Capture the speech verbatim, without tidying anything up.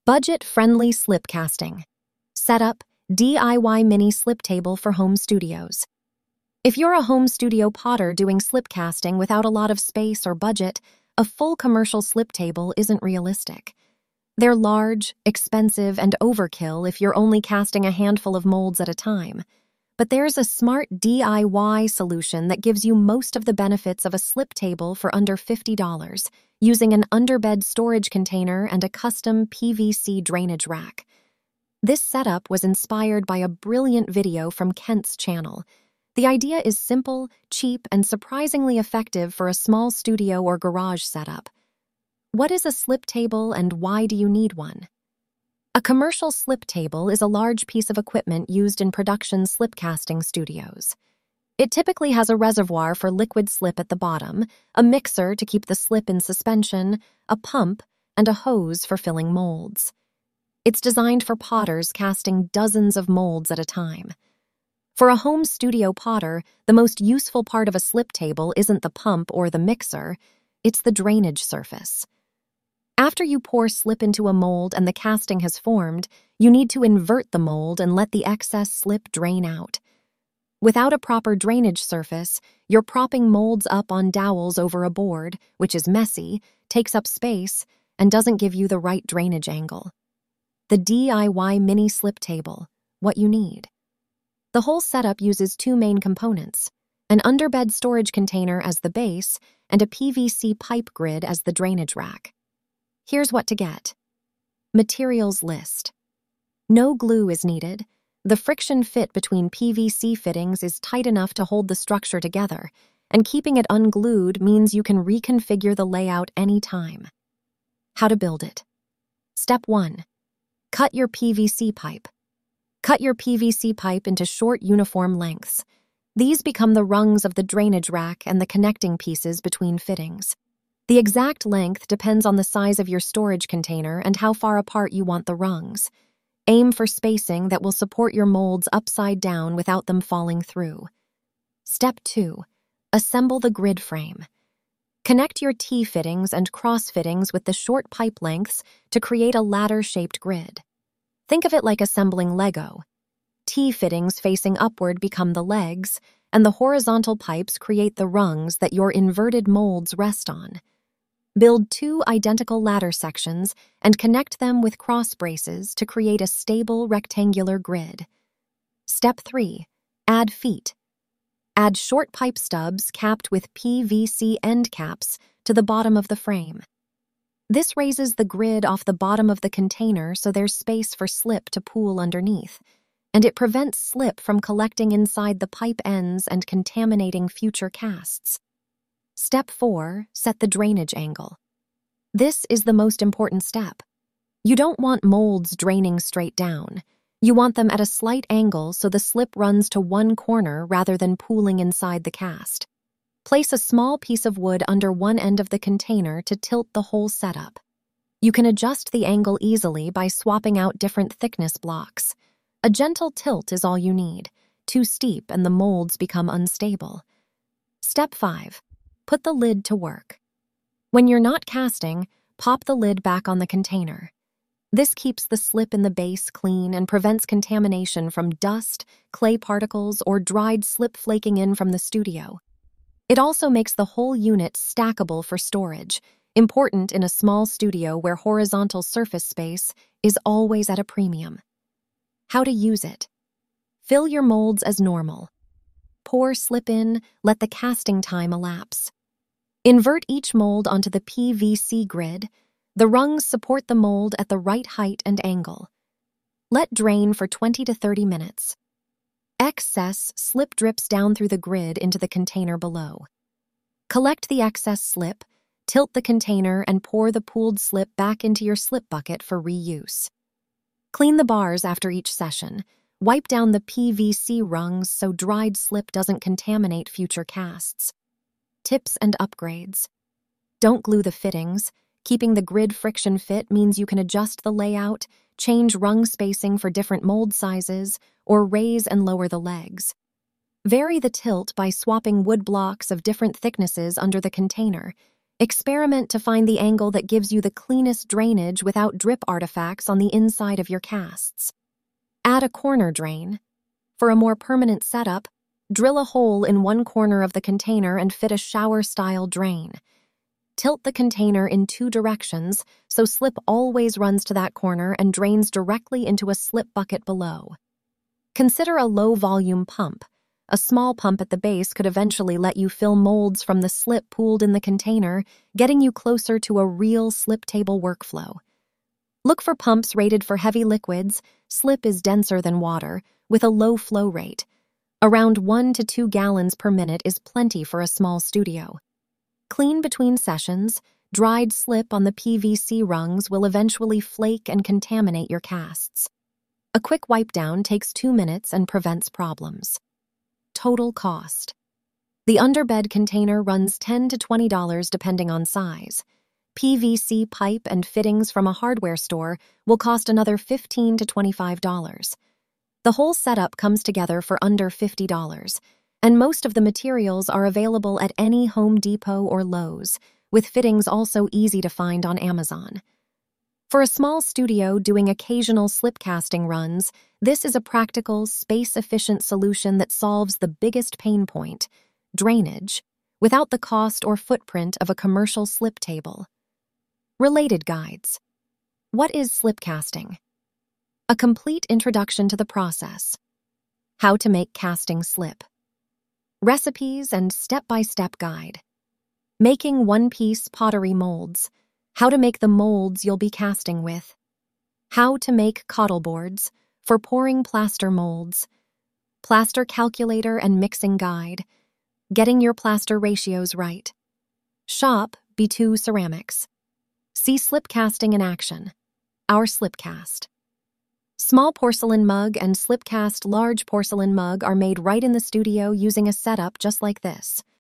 Budget-friendly slip casting. Setup: D I Y mini slip table for home studios. If you're a home studio potter doing slip casting without a lot of space or budget, a full commercial slip table isn't realistic. They're large, expensive, and overkill if you're only casting a handful of molds at a time. But there's a smart D I Y solution that gives you most of the benefits of a slip table for under fifty dollars, using an underbed storage container and a custom P V C drainage rack. This setup was inspired by a brilliant video from Kent's channel. The idea is simple, cheap, and surprisingly effective for a small studio or garage setup. What is a slip table and why do you need one? A commercial slip table is a large piece of equipment used in production slip casting studios. It typically has a reservoir for liquid slip at the bottom, a mixer to keep the slip in suspension, a pump, and a hose for filling molds. It's designed for potters casting dozens of molds at a time. For a home studio potter, the most useful part of a slip table isn't the pump or the mixer, it's the drainage surface. After you pour slip into a mold and the casting has formed, you need to invert the mold and let the excess slip drain out. Without a proper drainage surface, you're propping molds up on dowels over a board, which is messy, takes up space, and doesn't give you the right drainage angle. The D I Y mini slip table, what you need. The whole setup uses two main components, an underbed storage container as the base and a P V C pipe grid as the drainage rack. Here's what to get. Materials list. No glue is needed. The friction fit between P V C fittings is tight enough to hold the structure together, and keeping it unglued means you can reconfigure the layout anytime. How to build it. Step one. Cut your P V C pipe. Cut your P V C pipe into short, uniform lengths. These become the rungs of the drainage rack and the connecting pieces between fittings. The exact length depends on the size of your storage container and how far apart you want the rungs. Aim for spacing that will support your molds upside down without them falling through. Step two. Assemble the grid frame. Connect your T-fittings and cross-fittings with the short pipe lengths to create a ladder-shaped grid. Think of it like assembling Lego. T-fittings facing upward become the legs, and the horizontal pipes create the rungs that your inverted molds rest on. Build two identical ladder sections and connect them with cross braces to create a stable rectangular grid. Step three. Add feet. Add short pipe stubs capped with P V C end caps to the bottom of the frame. This raises the grid off the bottom of the container so there's space for slip to pool underneath, and it prevents slip from collecting inside the pipe ends and contaminating future casts. Step four. Set the drainage angle. This is the most important step. You don't want molds draining straight down. You want them at a slight angle so the slip runs to one corner rather than pooling inside the cast. Place a small piece of wood under one end of the container to tilt the whole setup. You can adjust the angle easily by swapping out different thickness blocks. A gentle tilt is all you need. Too steep and the molds become unstable. Step five. Put the lid to work. When you're not casting, pop the lid back on the container. This keeps the slip in the base clean and prevents contamination from dust, clay particles, or dried slip flaking in from the studio. It also makes the whole unit stackable for storage, important in a small studio where horizontal surface space is always at a premium. How to use it. Fill your molds as normal. Pour slip in, let the casting time elapse. Invert each mold onto the P V C grid. The rungs support the mold at the right height and angle. Let drain for twenty to thirty minutes. Excess slip drips down through the grid into the container below. Collect the excess slip, tilt the container, and pour the pooled slip back into your slip bucket for reuse. Clean the bars after each session. Wipe down the P V C rungs so dried slip doesn't contaminate future casts. Tips and upgrades. Don't glue the fittings. Keeping the grid friction fit means you can adjust the layout, change rung spacing for different mold sizes, or raise and lower the legs. Vary the tilt by swapping wood blocks of different thicknesses under the container. Experiment to find the angle that gives you the cleanest drainage without drip artifacts on the inside of your casts. Add a corner drain. For a more permanent setup, drill a hole in one corner of the container and fit a shower-style drain. Tilt the container in two directions so slip always runs to that corner and drains directly into a slip bucket below. Consider a low-volume pump. A small pump at the base could eventually let you fill molds from the slip pooled in the container, getting you closer to a real slip table workflow. Look for pumps rated for heavy liquids. Slip is denser than water, with a low flow rate. Around one to two gallons per minute is plenty for a small studio. Clean between sessions. Dried slip on the P V C rungs will eventually flake and contaminate your casts. A quick wipe down takes two minutes and prevents problems. Total cost. The underbed container runs ten to twenty dollars depending on size. P V C pipe and fittings from a hardware store will cost another fifteen to twenty-five dollars. The whole setup comes together for under fifty dollars, and most of the materials are available at any Home Depot or Lowe's, with fittings also easy to find on Amazon. For a small studio doing occasional slip casting runs, this is a practical, space-efficient solution that solves the biggest pain point, drainage, without the cost or footprint of a commercial slip table. Related guides. What is slip casting? A complete introduction to the process. How to make casting slip. Recipes and step-by-step guide. Making one-piece pottery molds. How to make the molds you'll be casting with. How to make cottle boards for pouring plaster molds. Plaster calculator and mixing guide. Getting your plaster ratios right. Shop B two Ceramics. See slip casting in action. Our slip cast. Small porcelain mug and slip cast large porcelain mug are made right in the studio using a setup just like this.